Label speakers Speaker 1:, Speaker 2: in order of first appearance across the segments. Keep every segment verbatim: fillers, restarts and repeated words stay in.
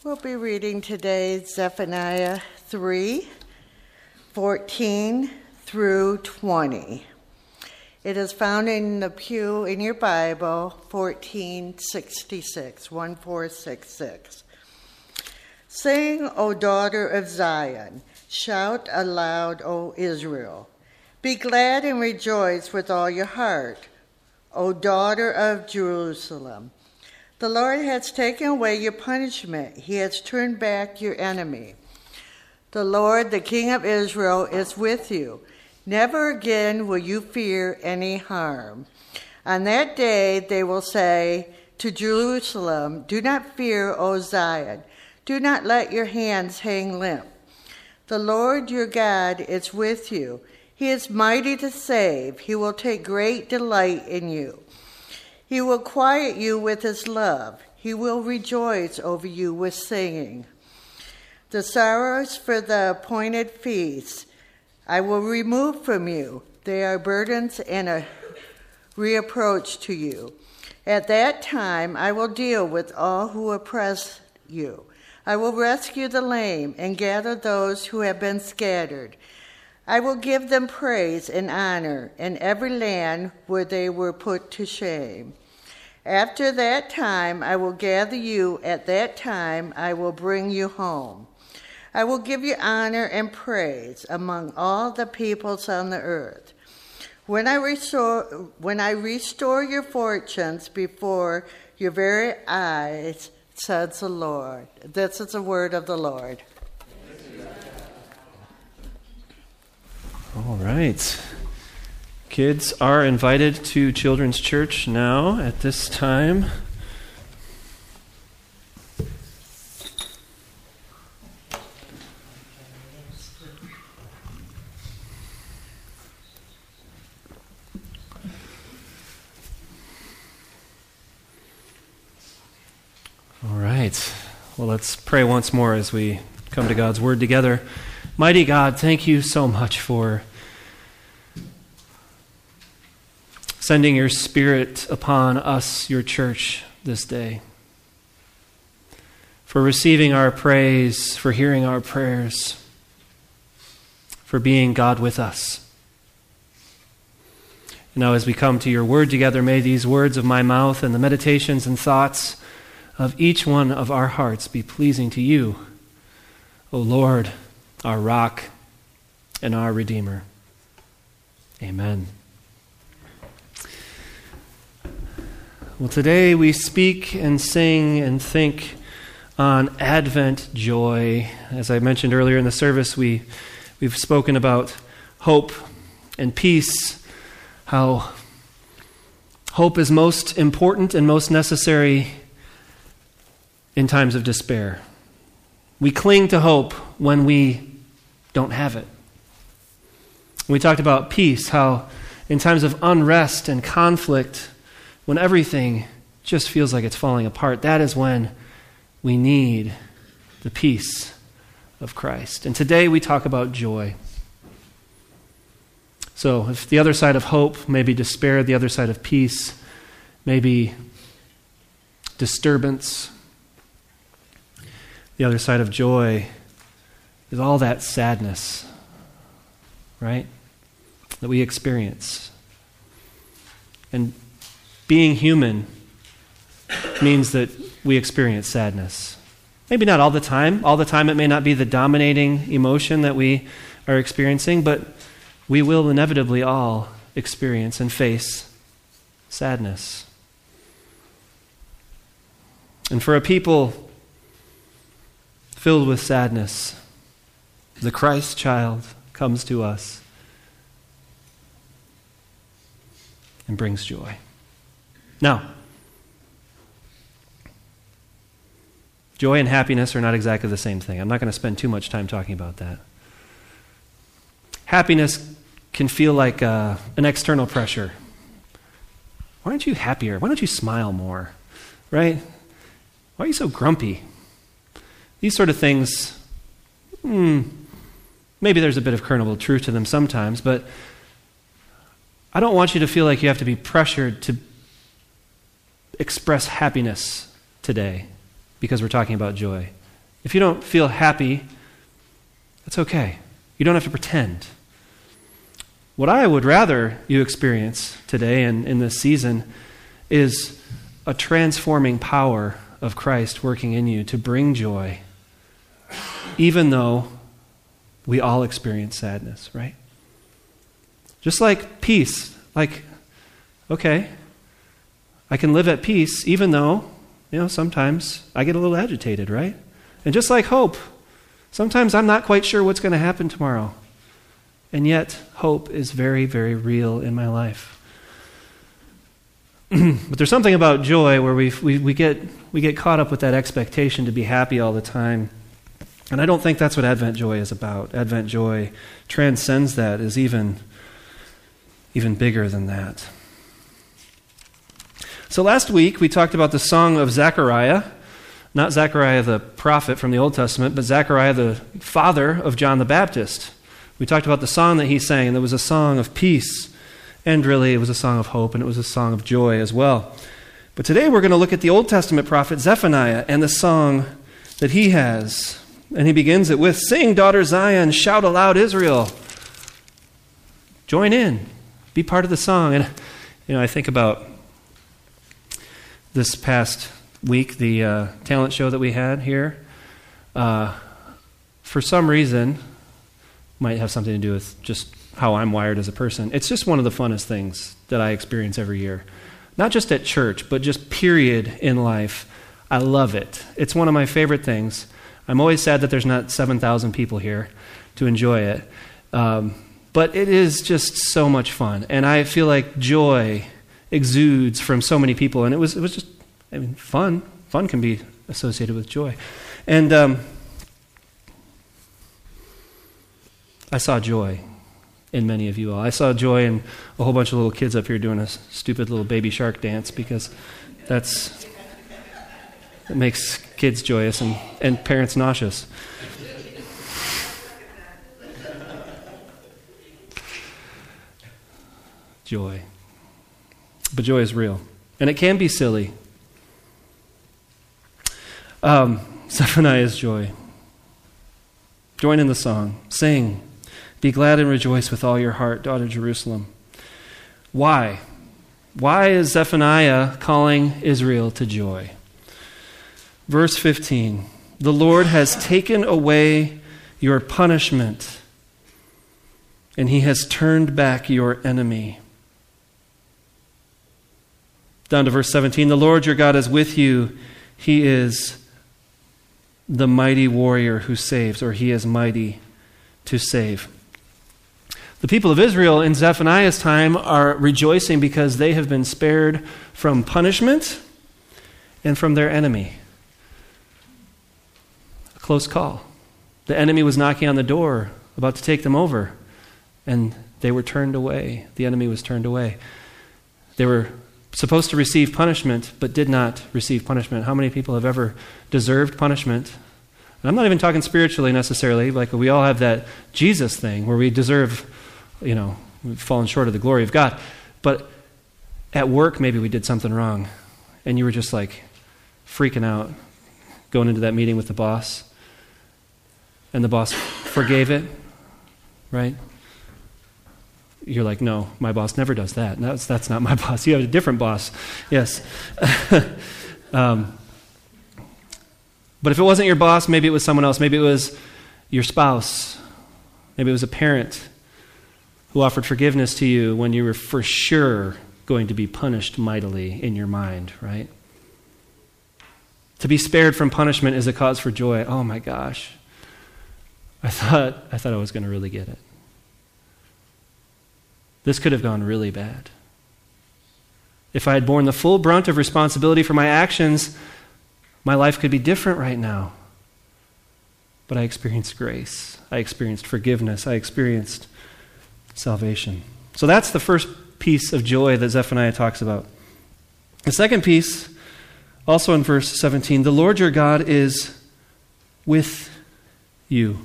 Speaker 1: We'll be reading today Zephaniah three, fourteen through twenty. It is found in the pew in your Bible, fourteen sixty-six, fourteen sixty-six. Sing, O daughter of Zion, shout aloud, O Israel. Be glad and rejoice with all your heart, O daughter of Jerusalem. The Lord has taken away your punishment. He has turned back your enemy. The Lord, the King of Israel, is with you. Never again will you fear any harm. On that day they will say to Jerusalem, do not fear, O Zion. Do not let your hands hang limp. The Lord your God is with you. He is mighty to save. He will take great delight in you. He will quiet you with his love. He will rejoice over you with singing. The sorrows for the appointed feasts I will remove from you. They are burdens and a reproach to you. At that time I will deal with all who oppress you. I will rescue the lame and gather those who have been scattered. I will give them praise and honor in every land where they were put to shame. After that time I will gather you. At that time I will bring you home. I will give you honor and praise among all the peoples on the earth. When I restore, when I restore your fortunes before your very eyes, says the Lord. This is the word of the Lord.
Speaker 2: All right. Kids are invited to Children's Church now at this time. All right. Well, let's pray once more as we come to God's Word together. Mighty God, thank you so much for sending your Spirit upon us, your church, this day. For receiving our praise, for hearing our prayers, for being God with us. And now as we come to your word together, may these words of my mouth and the meditations and thoughts of each one of our hearts be pleasing to you, O Lord, our rock and our Redeemer. Amen. Well, today we speak and sing and think on Advent joy. As I mentioned earlier in the service, we, we've spoken about hope and peace, how hope is most important and most necessary in times of despair. We cling to hope when we don't have it. We talked about peace, how in times of unrest and conflict, when everything just feels like it's falling apart, that is when we need the peace of Christ. And today we talk about joy. So if the other side of hope may be despair, the other side of peace may be disturbance, the other side of joy is all that sadness, right, that we experience. And being human means that we experience sadness. Maybe not all the time. All the time it may not be the dominating emotion that we are experiencing, but we will inevitably all experience and face sadness. And for a people filled with sadness, the Christ child comes to us and brings joy. Now, joy and happiness are not exactly the same thing. I'm not going to spend too much time talking about that. Happiness can feel like uh, an external pressure. Why aren't you happier? Why don't you smile more? Right? Why are you so grumpy? These sort of things, hmm, maybe there's a bit of kernel of truth to them sometimes, but I don't want you to feel like you have to be pressured to express happiness today because we're talking about joy. If you don't feel happy, that's okay. You don't have to pretend. What I would rather you experience today and in this season is a transforming power of Christ working in you to bring joy, even though we all experience sadness, right? Just like peace, like, okay, I can live at peace even though, you know, sometimes I get a little agitated, right? And just like hope, sometimes I'm not quite sure what's going to happen tomorrow. And yet, hope is very, very real in my life. But there's something about joy where we we we get we get caught up with that expectation to be happy all the time. And I don't think that's what Advent joy is about. Advent joy transcends that, is even, even bigger than that. So last week we talked about the song of Zechariah, not Zechariah the prophet from the Old Testament, but Zechariah the father of John the Baptist. We talked about the song that he sang, and it was a song of peace, and really it was a song of hope, and it was a song of joy as well. But today we're going to look at the Old Testament prophet Zephaniah and the song that he has. And he begins it with, "Sing, daughter Zion, shout aloud, Israel." Join in. Be part of the song. And, you know, I think about this past week, the uh, talent show that we had here. Uh, for some reason, might have something to do with just how I'm wired as a person. It's just one of the funnest things that I experience every year. Not just at church, but just period in life. I love it. It's one of my favorite things. I'm always sad that there's not seven thousand people here to enjoy it. Um, but it is just so much fun. And I feel like joy exudes from so many people. And it was it was just, I mean, fun. Fun can be associated with joy. And um, I saw joy in many of you all. I saw joy in a whole bunch of little kids up here doing a stupid little baby shark dance, because that's... it makes kids joyous and, and parents nauseous. Joy. But joy is real. And it can be silly. Um, Zephaniah's joy. Join in the song. Sing. Be glad and rejoice with all your heart, daughter Jerusalem. Why? Why is Zephaniah calling Israel to joy? Verse fifteen, "The Lord has taken away your punishment, and he has turned back your enemy." Down to verse seventeen, "The Lord your God is with you. He is the mighty warrior who saves," or he is mighty to save. The people of Israel in Zephaniah's time are rejoicing because they have been spared from punishment and from their enemy. A close call. The enemy was knocking on the door, about to take them over, and they were turned away. The enemy was turned away. They were supposed to receive punishment, but did not receive punishment. How many people have ever deserved punishment? And I'm not even talking spiritually necessarily, like we all have that Jesus thing where we deserve, you know, we've fallen short of the glory of God. But at work, maybe we did something wrong, and you were just like freaking out, going into that meeting with the boss, and the boss forgave it, right? You're like, no, my boss never does that. That's, that's not my boss. You have a different boss. Yes. um, but if it wasn't your boss, maybe it was someone else. Maybe it was your spouse. Maybe it was a parent who offered forgiveness to you when you were for sure going to be punished mightily in your mind, right? To be spared from punishment is a cause for joy. Oh my gosh. I thought I thought I was going to really get it. This could have gone really bad. If I had borne the full brunt of responsibility for my actions, my life could be different right now. But I experienced grace. I experienced forgiveness. I experienced salvation. So that's the first piece of joy that Zephaniah talks about. The second piece, also in verse seventeen, "The Lord your God is with you."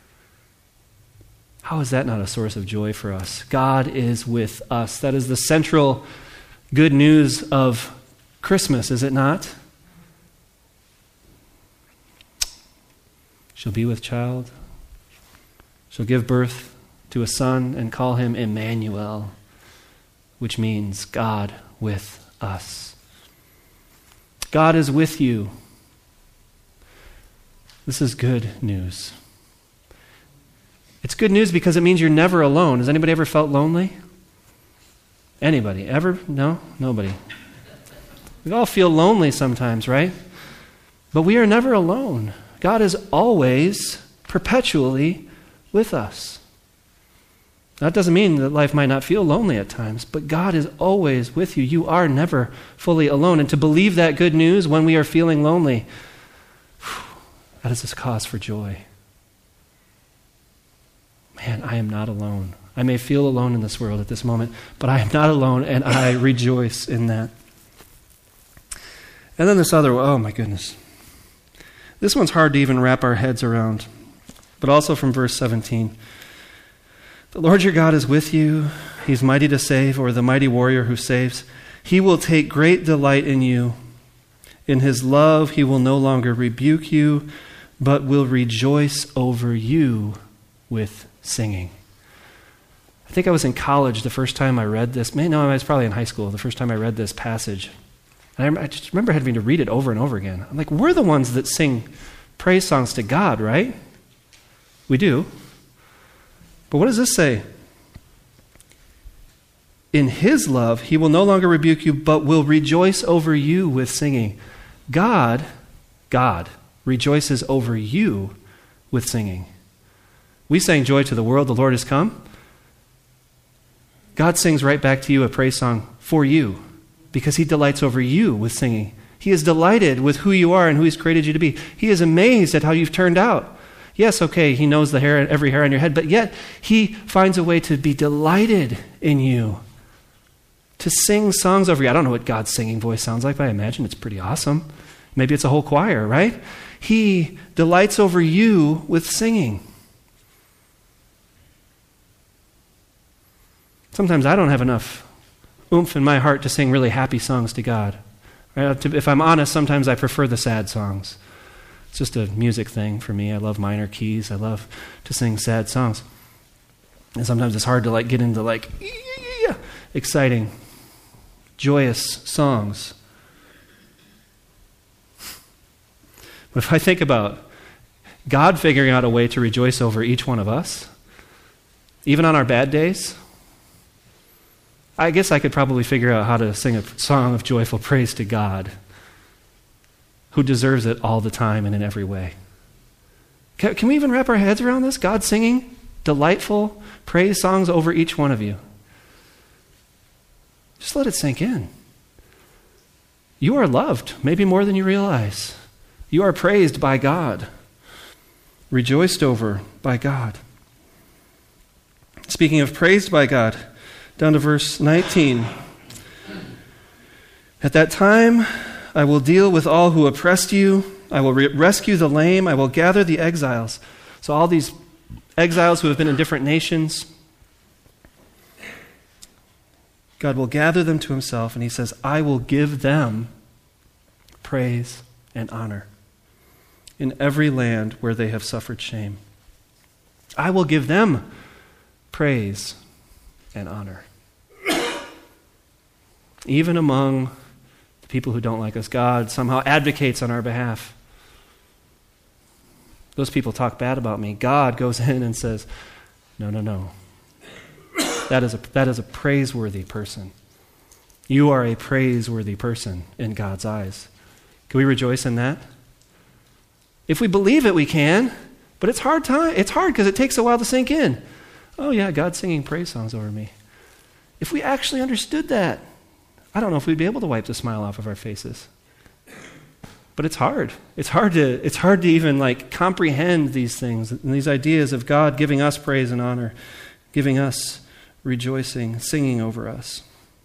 Speaker 2: How is that not a source of joy for us? God is with us. That is the central good news of Christmas, is it not? She'll be with child. She'll give birth to a son and call him Emmanuel, which means God with us. God is with you. This is good news. It's good news because it means you're never alone. Has anybody ever felt lonely? Anybody? Ever? No? Nobody. We all feel lonely sometimes, right? But we are never alone. God is always, perpetually with us. That doesn't mean that life might not feel lonely at times, but God is always with you. You are never fully alone. And to believe that good news when we are feeling lonely, that is a cause for joy. Man, I am not alone. I may feel alone in this world at this moment, but I am not alone, and I rejoice in that. And then this other one, oh my goodness. This one's hard to even wrap our heads around, but also from verse seventeen. The Lord your God is with you. He's mighty to save, or the mighty warrior who saves. He will take great delight in you. In his love, he will no longer rebuke you, but will rejoice over you with singing. I think I was in college the first time I read this. Man, no, I was probably in high school the first time I read this passage. And I, I just remember having to read it over and over again. I'm like, we're the ones that sing praise songs to God, right? We do. But what does this say? In his love, he will no longer rebuke you, but will rejoice over you with singing. God, God rejoices over you with singing. We sang joy to the world, the Lord has come. God sings right back to you a praise song for you because he delights over you with singing. He is delighted with who you are and who he's created you to be. He is amazed at how you've turned out. Yes, okay, he knows the hair, every hair on your head, but yet he finds a way to be delighted in you, to sing songs over you. I don't know what God's singing voice sounds like, but I imagine it's pretty awesome. Maybe it's a whole choir, right? He delights over you with singing. Sometimes I don't have enough oomph in my heart to sing really happy songs to God. Right? If I'm honest, sometimes I prefer the sad songs. It's just a music thing for me. I love minor keys. I love to sing sad songs. And sometimes it's hard to like get into like exciting, joyous songs. But if I think about God figuring out a way to rejoice over each one of us, even on our bad days, I guess I could probably figure out how to sing a song of joyful praise to God, who deserves it all the time and in every way. Can, can we even wrap our heads around this? God singing delightful praise songs over each one of you. Just let it sink in. You are loved, maybe more than you realize. You are praised by God, rejoiced over by God. Speaking of praised by God, down to verse nineteen. At that time, I will deal with all who oppressed you. I will re- rescue the lame. I will gather the exiles. So all these exiles who have been in different nations, God will gather them to himself, and he says, I will give them praise and honor in every land where they have suffered shame. I will give them praise and honor. Even among the people who don't like us, God somehow advocates on our behalf. Those people talk bad about me. God goes in and says, no, no, no. That is a, that is a praiseworthy person. You are a praiseworthy person in God's eyes. Can we rejoice in that? If we believe it, we can, but it's hard time. It's hard because it takes a while to sink in. Oh yeah, God's singing praise songs over me. If we actually understood that, I don't know if we'd be able to wipe the smile off of our faces. But it's hard. It's hard to it's hard to even like comprehend these things and these ideas of God giving us praise and honor, giving us rejoicing, singing over us.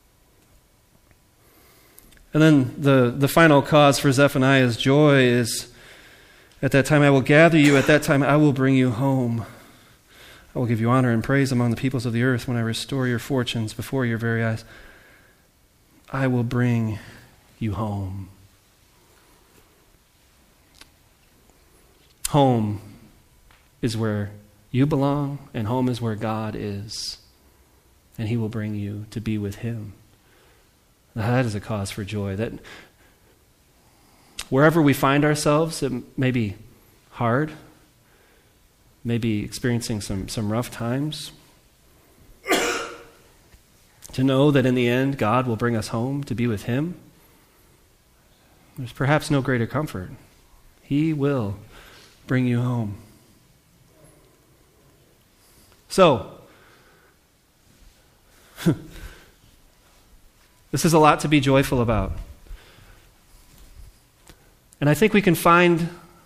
Speaker 2: And then the, the final cause for Zephaniah's joy is, at that time I will gather you, at that time I will bring you home. I will give you honor and praise among the peoples of the earth when I restore your fortunes before your very eyes. I will bring you home. Home, is where you belong, and home is where God is. And he will bring you to be with him. Now, that is a cause for joy. That wherever we find ourselves, it may be hard, maybe experiencing some, some rough times, to know that in the end, God will bring us home to be with him, there's perhaps no greater comfort. He will bring you home. So, this is a lot to be joyful about. And I think we can find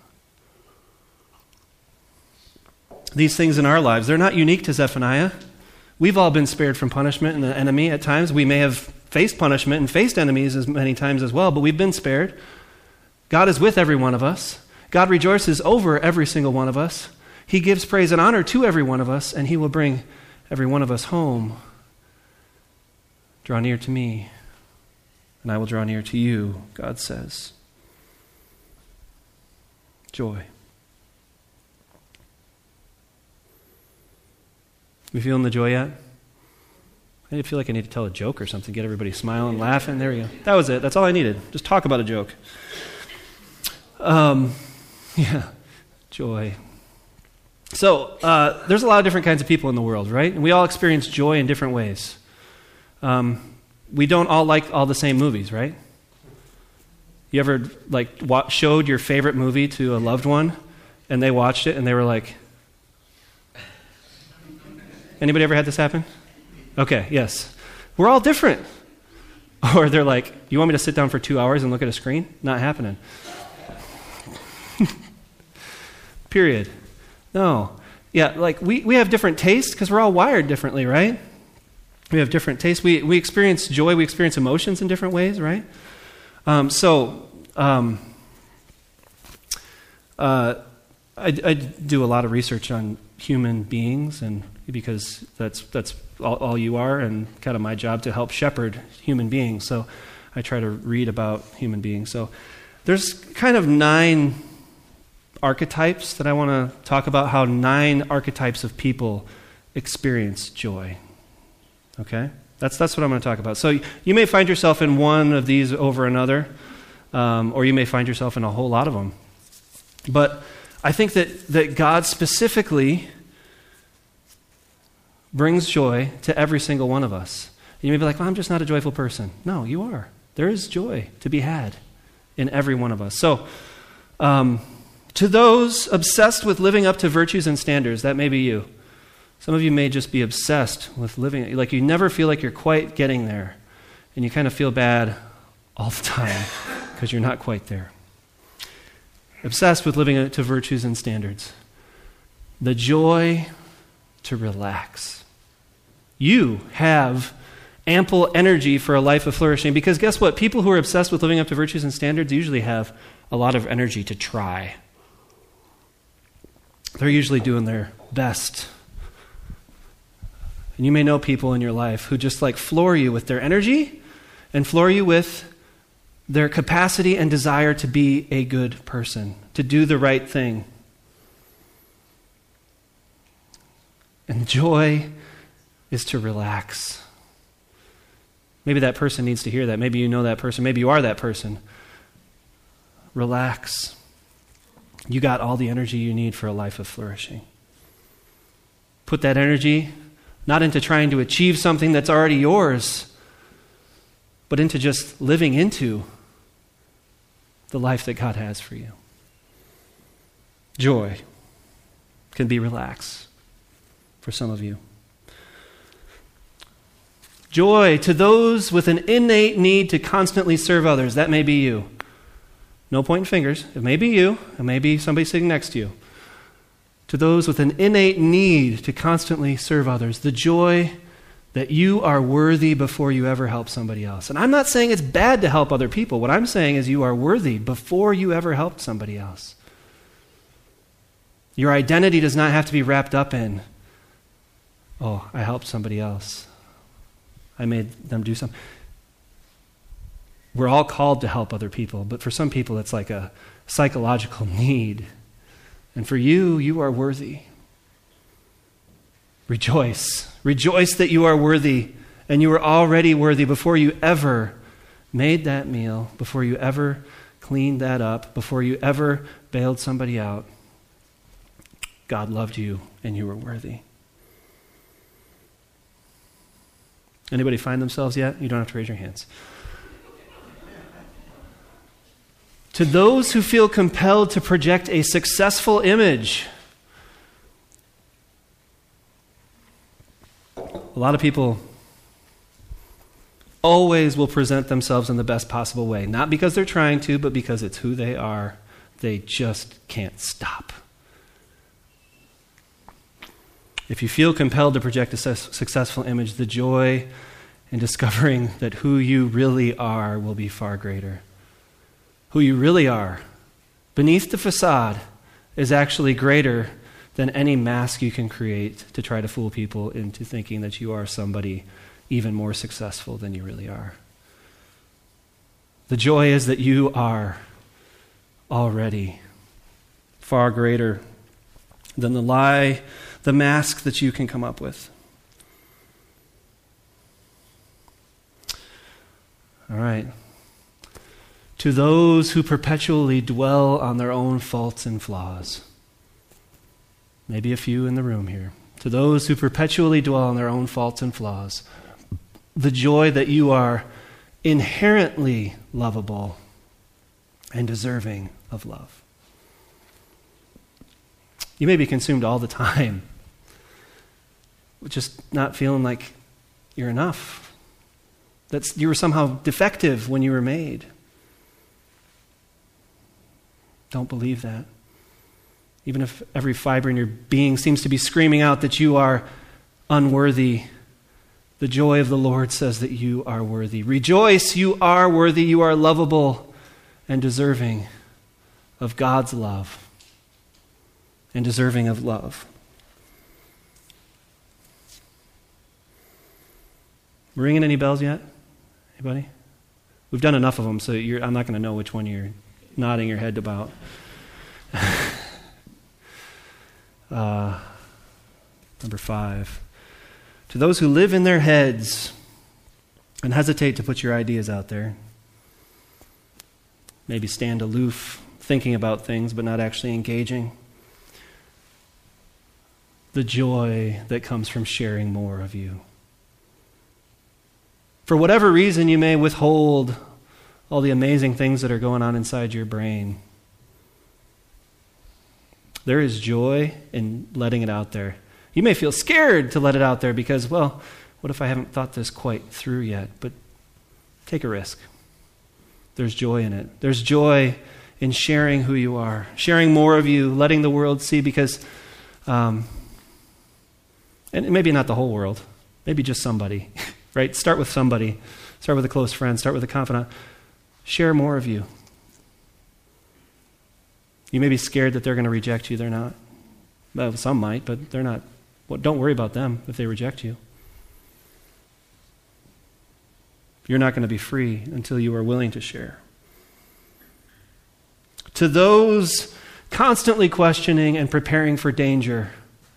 Speaker 2: these things in our lives. They're not unique to Zephaniah. We've all been spared from punishment and the enemy at times. We may have faced punishment and faced enemies as many times as well, but we've been spared. God is with every one of us. God rejoices over every single one of us. He gives praise and honor to every one of us, and he will bring every one of us home. Draw near to me, and I will draw near to you, God says. Joy. You feeling the joy yet? I feel like I need to tell a joke or something, get everybody smiling, laughing. There we go. That was it. That's all I needed. Just talk about a joke. Um, yeah, joy. So, uh, there's a lot of different kinds of people in the world, right? And we all experience joy in different ways. Um, we don't all like all the same movies, right? You ever like wa- showed your favorite movie to a loved one, and they watched it, and they were like, anybody ever had this happen? Okay, yes. We're all different. Or they're like, you want me to sit down for two hours and look at a screen? Not happening. Period. No. Yeah, like we, we have different tastes because we're all wired differently, right? We have different tastes. We we experience joy, we experience emotions in different ways, right? Um, so, um, uh, I, I do a lot of research on human beings, and because that's that's all, all you are, and kind of my job to help shepherd human beings. So I try to read about human beings. So there's kind of nine archetypes that I want to talk about, how nine archetypes of people experience joy. Okay? That's that's what I'm going to talk about. So you may find yourself in one of these over another, um, or you may find yourself in a whole lot of them. But I think that, that God specifically brings joy to every single one of us. And you may be like, well, I'm just not a joyful person. No, you are. There is joy to be had in every one of us. So, um, to those obsessed with living up to virtues and standards, that may be you. Some of you may just be obsessed with living, like you never feel like you're quite getting there, and you kind of feel bad all the time because you're not quite there. Obsessed with living up to virtues and standards. The joy to relax. You have ample energy for a life of flourishing, because guess what? People who are obsessed with living up to virtues and standards usually have a lot of energy to try. They're usually doing their best. And you may know people in your life who just like floor you with their energy and floor you with their capacity and desire to be a good person, to do the right thing. And joy is to relax. Maybe that person needs to hear that. Maybe you know that person. Maybe you are that person. Relax. You got all the energy you need for a life of flourishing. Put that energy not into trying to achieve something that's already yours, but into just living into the life that God has for you. Joy can be relaxed for some of you. Joy to those with an innate need to constantly serve others. That may be you. No pointing fingers. It may be you. It may be somebody sitting next to you. To those with an innate need to constantly serve others. The joy that you are worthy before you ever help somebody else. And I'm not saying it's bad to help other people. What I'm saying is you are worthy before you ever helped somebody else. Your identity does not have to be wrapped up in, oh, I helped somebody else. I made them do something. We're all called to help other people, but for some people it's like a psychological need. And for you, you are worthy. Rejoice. Rejoice that you are worthy, and you are already worthy before you ever made that meal, before you ever cleaned that up, before you ever bailed somebody out. God loved you, and you were worthy. Anybody find themselves yet? You don't have to raise your hands. To those who feel compelled to project a successful image, a lot of people always will present themselves in the best possible way. Not because they're trying to, but because it's who they are. They just can't stop. If you feel compelled to project a su- successful image, the joy in discovering that who you really are will be far greater. Who you really are, beneath the facade, is actually greater than any mask you can create to try to fool people into thinking that you are somebody even more successful than you really are. The joy is that you are already far greater than the lie, the mask that you can come up with. All right. To those who perpetually dwell on their own faults and flaws, maybe a few in the room here, to those who perpetually dwell on their own faults and flaws, the joy that you are inherently lovable and deserving of love. You may be consumed all the time with just not feeling like you're enough. That's, you were somehow defective when you were made. Don't believe that. Even if every fiber in your being seems to be screaming out that you are unworthy, the joy of the Lord says that you are worthy. Rejoice, you are worthy, you are lovable and deserving of God's love and deserving of love. Ringing any bells yet? Anybody? We've done enough of them, so you're, I'm not going to know which one you're nodding your head about. uh, number five. To those who live in their heads and hesitate to put your ideas out there, maybe stand aloof, thinking about things but not actually engaging, the joy that comes from sharing more of you. For whatever reason you may withhold all the amazing things that are going on inside your brain, there is joy in letting it out there. You may feel scared to let it out there because, well, what if I haven't thought this quite through yet? But take a risk. There's joy in it. There's joy in sharing who you are, sharing more of you, letting the world see, because, um, and maybe not the whole world, maybe just somebody, right? Start with somebody. Start with a close friend. Start with a confidant. Share more of you. You may be scared that they're going to reject you. They're not. Well, some might, but they're not. Well, don't worry about them if they reject you. You're not going to be free until you are willing to share. To those constantly questioning and preparing for danger.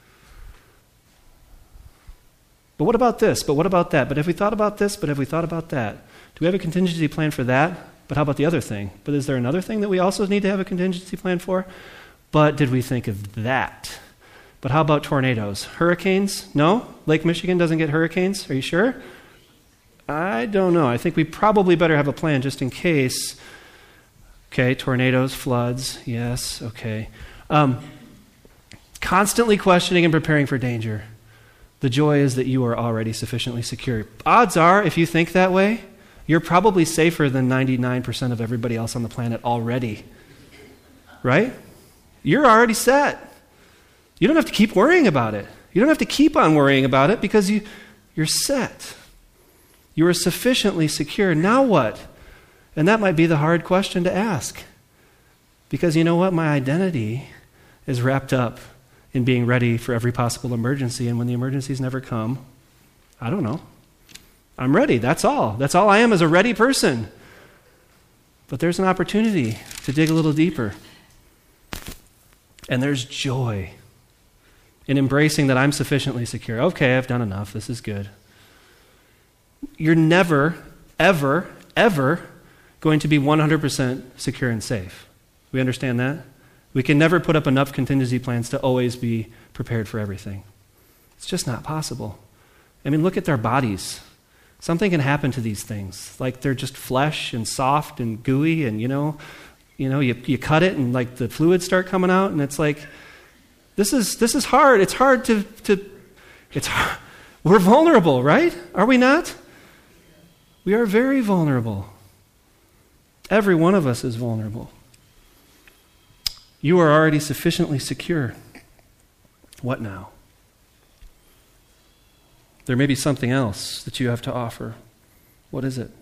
Speaker 2: But what about this? But what about that? But have we thought about this? But have we thought about that? Do we have a contingency plan for that? But how about the other thing? But is there another thing that we also need to have a contingency plan for? But did we think of that? But how about tornadoes? Hurricanes? No? Lake Michigan doesn't get hurricanes? Are you sure? I don't know. I think we probably better have a plan just in case. Okay, tornadoes, floods, yes, okay. Um, constantly questioning and preparing for danger. The joy is that you are already sufficiently secure. Odds are, if you think that way, you're probably safer than ninety-nine percent of everybody else on the planet already. Right? You're already set. You don't have to keep worrying about it. You don't have to keep on worrying about it because you, you're set. You are sufficiently secure. Now what? And that might be the hard question to ask. Because you know what? My identity is wrapped up in being ready for every possible emergency. And when the emergencies never come, I don't know. I'm ready. That's all. That's all I am, is a ready person. But there's an opportunity to dig a little deeper. And there's joy in embracing that I'm sufficiently secure. Okay, I've done enough. This is good. You're never, ever, ever going to be one hundred percent secure and safe. We understand that? We can never put up enough contingency plans to always be prepared for everything. It's just not possible. I mean, look at their bodies. Something can happen to these things. Like they're just flesh and soft and gooey and, you know, you know, you, you cut it and like the fluids start coming out and it's like, this is this is hard. It's hard to, to it's hard. We're vulnerable, right? Are we not? We are very vulnerable. Every one of us is vulnerable. You are already sufficiently secure. What now? There may be something else that you have to offer. What is it?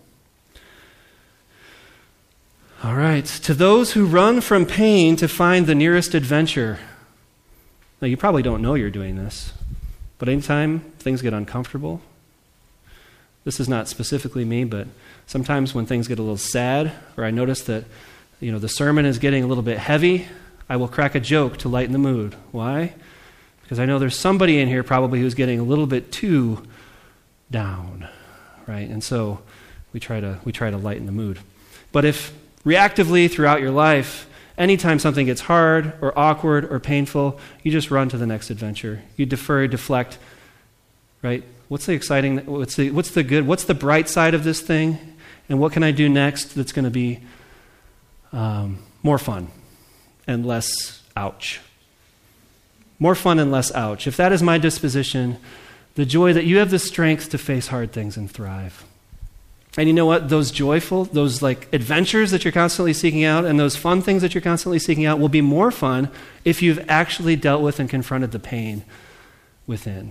Speaker 2: All right. To those who run from pain to find the nearest adventure. Now, you probably don't know you're doing this, but anytime things get uncomfortable, this is not specifically me, but sometimes when things get a little sad, or I notice that, you know, the sermon is getting a little bit heavy, I will crack a joke to lighten the mood. Why? Because I know there's somebody in here probably who's getting a little bit too down, right? And so we try to we try to lighten the mood. But if reactively throughout your life, anytime something gets hard or awkward or painful, you just run to the next adventure. You defer, deflect, right? What's the exciting, what's the what's the good, what's the bright side of this thing? And what can I do next that's going to be um, more fun and less ouch? More fun and less ouch. If that is my disposition, the joy that you have the strength to face hard things and thrive. And you know what? Those joyful, those like adventures that you're constantly seeking out and those fun things that you're constantly seeking out will be more fun if you've actually dealt with and confronted the pain within.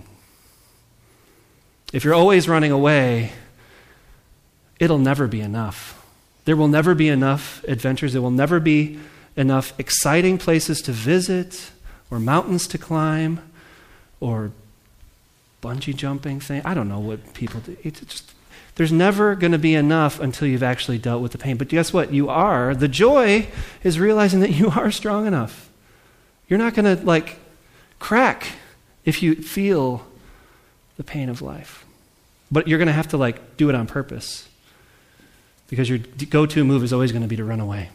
Speaker 2: If you're always running away, it'll never be enough. There will never be enough adventures. There will never be enough exciting places to visit or mountains to climb or bungee jumping thing. I don't know what people do. It's just, there's never going to be enough until you've actually dealt with the pain. But guess what? You are. The joy is realizing that you are strong enough. You're not going to like crack if you feel the pain of life. But you're going to have to like do it on purpose because your go-to move is always going to be to run away.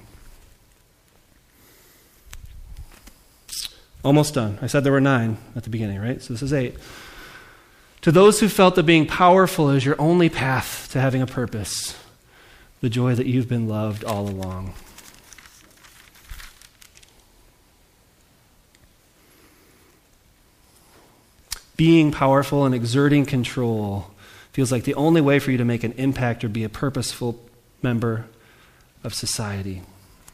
Speaker 2: Almost done. I said there were nine at the beginning, right? So this is eight. To those who felt that being powerful is your only path to having a purpose, the joy that you've been loved all along. Being powerful and exerting control feels like the only way for you to make an impact or be a purposeful member of society.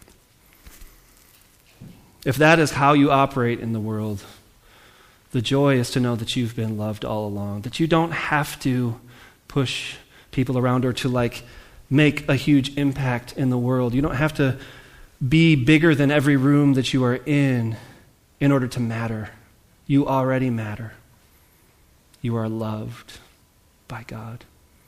Speaker 2: If that is how you operate in the world, the joy is to know that you've been loved all along, that you don't have to push people around or to like make a huge impact in the world. You don't have to be bigger than every room that you are in in order to matter. You already matter. You are loved by God.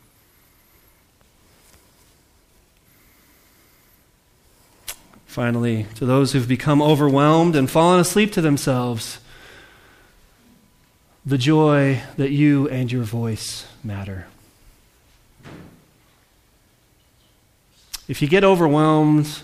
Speaker 2: Finally, to those who've become overwhelmed and fallen asleep to themselves, the joy that you and your voice matter. If you get overwhelmed,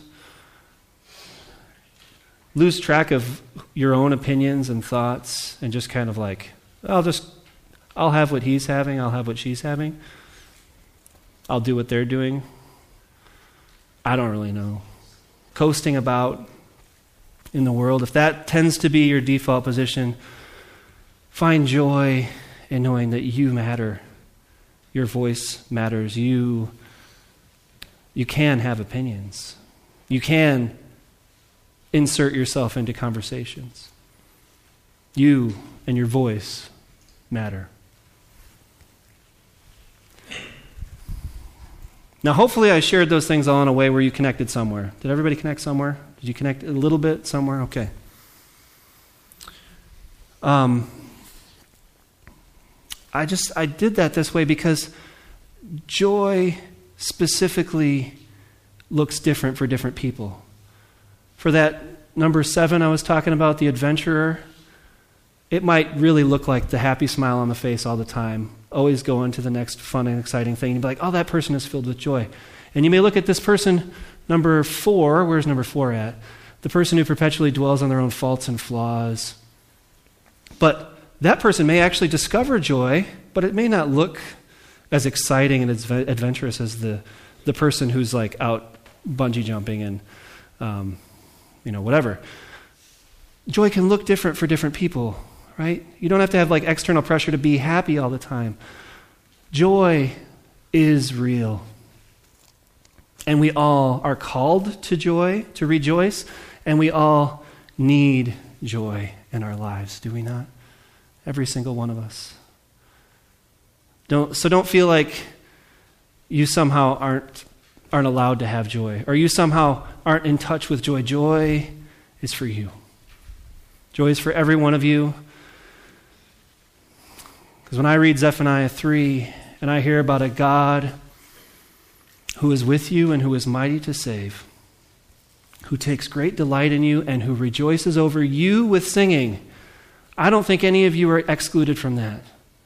Speaker 2: lose track of your own opinions and thoughts, and just kind of like, I'll just, I'll have what he's having, I'll have what she's having, I'll do what they're doing, I don't really know. Coasting about in the world, if that tends to be your default position, find joy in knowing that you matter. Your voice matters. You, you can have opinions. You can insert yourself into conversations. You and your voice matter. Now, hopefully I shared those things all in a way where you connected somewhere. Did everybody connect somewhere? Did you connect a little bit somewhere? Okay. Um, I just, I did that this way because joy specifically looks different for different people. For that number seven I was talking about, the adventurer, it might really look like the happy smile on the face all the time, always going to the next fun and exciting thing. You'd be like, oh, that person is filled with joy. And you may look at this person, number four, where's number four at? The person who perpetually dwells on their own faults and flaws. But that person may actually discover joy, but it may not look as exciting and as adventurous as the, the person who's like out bungee jumping and, um, you know, whatever. Joy can look different for different people, right? You don't have to have like external pressure to be happy all the time. Joy is real. And we all are called to joy, to rejoice, and we all need joy in our lives, do we not? Every single one of us. Don't, so don't feel like you somehow aren't, aren't allowed to have joy, or you somehow aren't in touch with joy. Joy is for you. Joy is for every one of you. Because when I read Zephaniah three, and I hear about a God who is with you and who is mighty to save, who takes great delight in you and who rejoices over you with singing, I don't think any of you are excluded from that.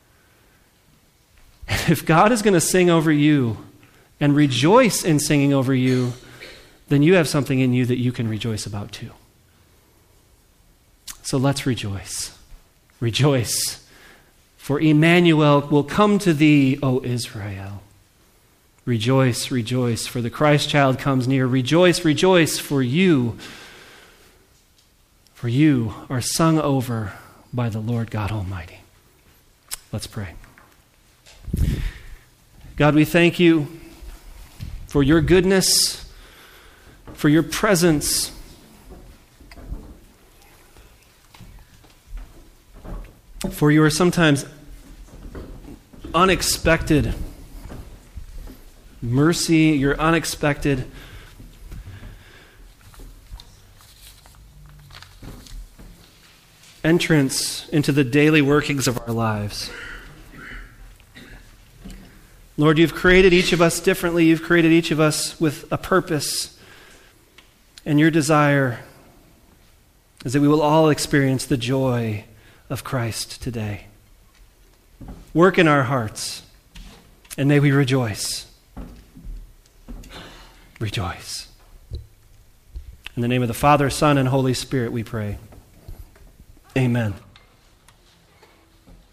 Speaker 2: If God is going to sing over you and rejoice in singing over you, then you have something in you that you can rejoice about too. So let's rejoice. Rejoice. For Emmanuel will come to thee, O Israel. Rejoice, rejoice, for the Christ child comes near. Rejoice, rejoice, for you, for you are sung over by the Lord God Almighty. Let's pray. God, we thank you for your goodness, for your presence, for your sometimes unexpected mercy, your unexpected entrance into the daily workings of our lives. Lord, you've created each of us differently. You've created each of us with a purpose. And your desire is that we will all experience the joy of Christ today. Work in our hearts, and may we rejoice. Rejoice. In the name of the Father, Son, and Holy Spirit we pray. Amen.